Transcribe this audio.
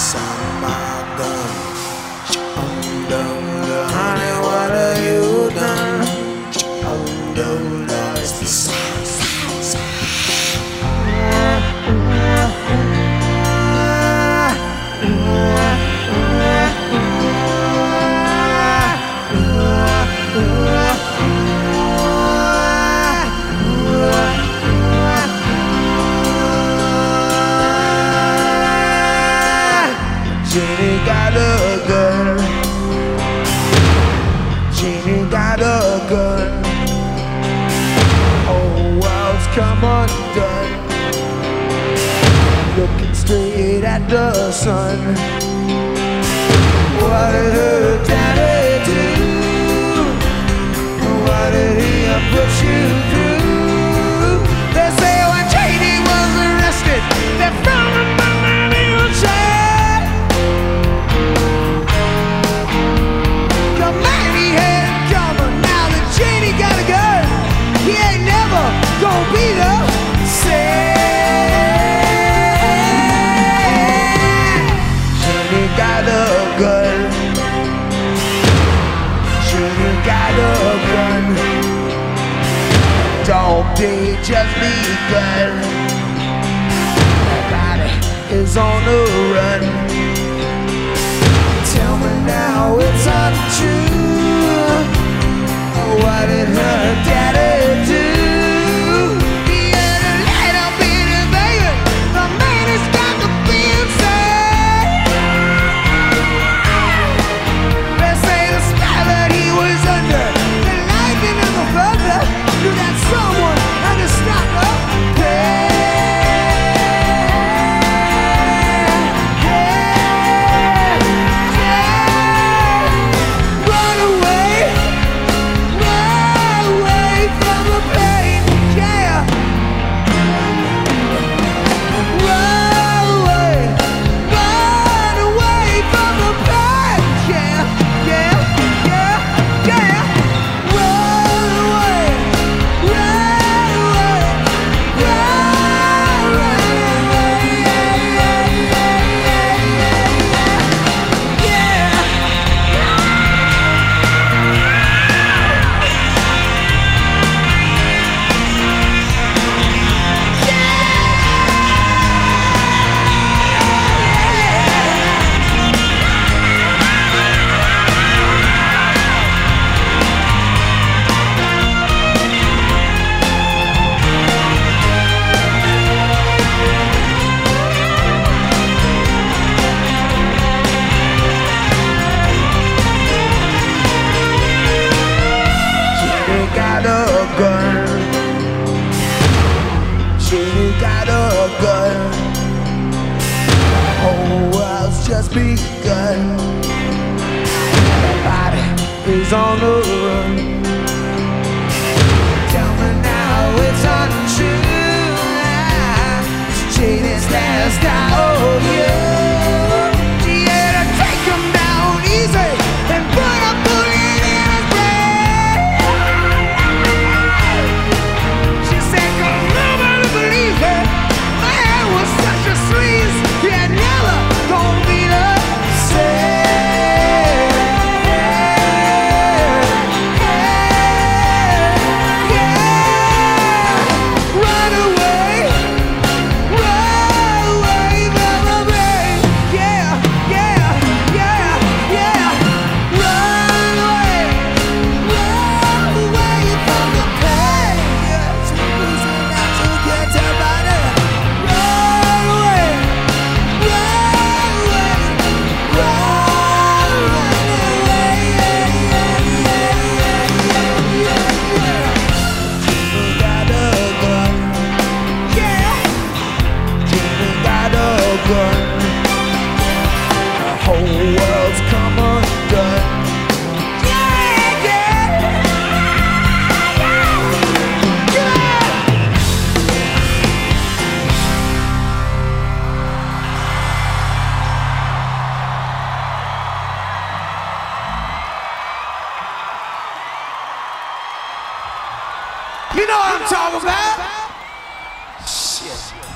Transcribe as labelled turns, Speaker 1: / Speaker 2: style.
Speaker 1: on my gun. Honey, what have you done? It's the sound. Jeannie got a gun. Jeannie got a gun. Whole world's come undone. Looking straight at the sun. What did her daddy do? What did he put you through? They say when Jeannie was arrested, they found him under the ocean. The man he had coming, now that Jeannie got a gun, he ain't never gonna be the same. Jeannie got a gun. Jeannie got a gun. Dog day just begun. Everybody is on the run. Tell me now it's untrue. What did her daddy do? He had a light up in his baby. The man has got to be insane. They say the spell that he was under, the lightning and the thunder, knew that someone had to stop the pain. Run away from the pain, yeah. Run away from the pain, yeah, yeah, yeah, yeah. Run away, got a gun. Jeannie got a gun. Whole world's just begun. Everybody is on the run. Tell me now it's untrue. Jeannie's last out on you. She had to take him down easy and put a bullet in his brain. She said, "Cause nobody believes her. Man was such a sleaze. Yeah, never gonna be the same." Run away from the pain. Yeah, yeah, yeah, yeah. Run away from the pain. Yeah, to lose and not to get about it. Run away. Jeannie got a gun. Yeah. Jeannie got a gun. The whole world's come undone. Yeah, yeah. You know what I'm talking about? Shit.